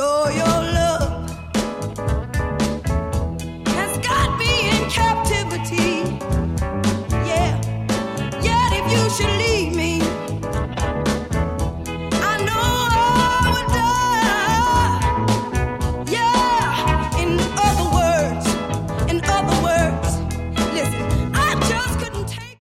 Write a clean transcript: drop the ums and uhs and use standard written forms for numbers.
Oh, your love has got me in captivity. Yeah, yet if you should leave